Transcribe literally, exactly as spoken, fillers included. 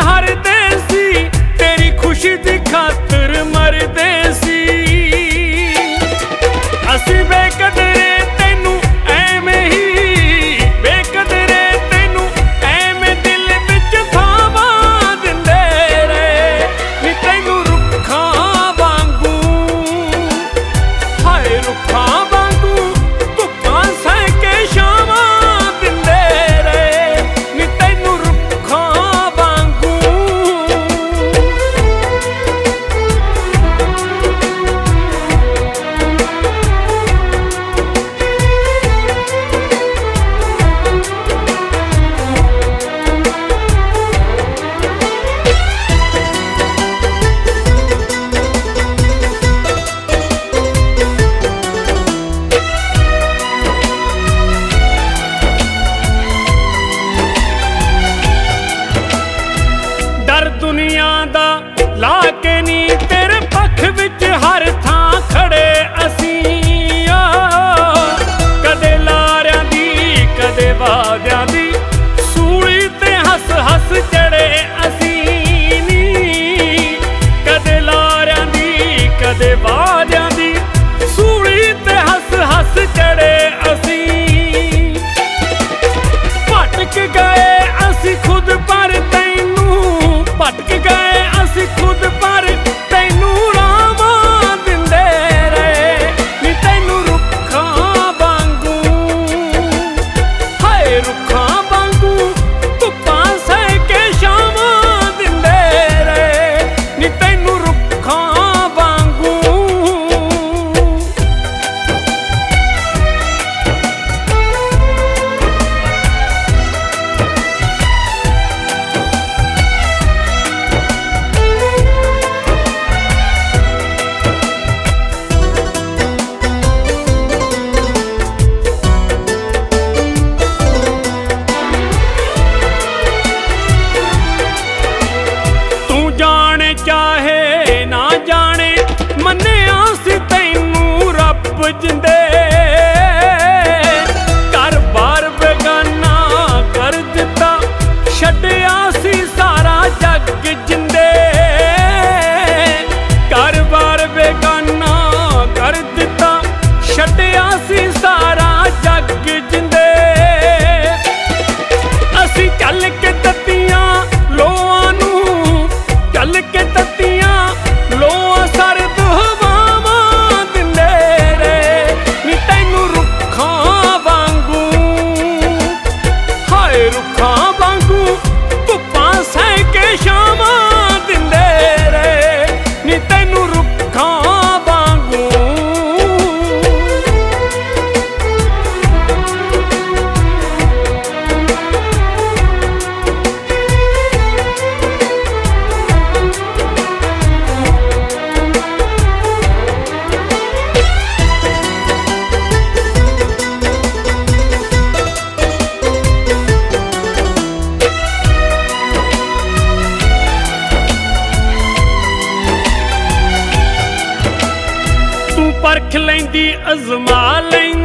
हारदे सी, तेरी खुशी दी खातर मरदे सी। असी बेकदरे तैनू ऐवें ही, बेकदरे तैनू ऐवें दिल विच थावां दिंदे रहे नी तैनू रुखां वांगू, हाय रुखां वांगू धुप्पां सह के छावां दिंदे रहे नी तैनू रुखां वांगू। डर दुनिया दा ला के नी तेरे पख विच हर थां खड़े असीं, कदे लारियां दी कदे वादियां दी सूली ते हस हस चढ़े असीं नी, कदे लारियां दी कदे वादियां दी सूली ते हस हस चढ़े असीं। भटक गए असीं खुद पर तैनू, भटक गए असीं खुद पर तैनू रावां दिंदे रहे नी तैनू रुखां वांगू, हाय रुखां वांगू धुप्पां सह के छावां दिंदे रहे नी तैनू रुखां वांगू। तू जाने चाहे ना जाने मन्निया सी तैनू रब जिंदे, घर बार बेगाना कर दिता छड्डिया सी सारा जग जिंदे, घर बार बेगाना कर दिता छड्डिया सी सारा जग जिंदे। असी चल के तत्तियां लोआं नू, चल के तत्तियां लोआं सरद हवावां दिंदे रहे नी तैनू रुखां वांगू, हाय रुखां वांगू धुप्पां सह के छावां दिंदे रहे नी तैनू रुखां वांगू। तू परख लैंदी अजमा लैंदी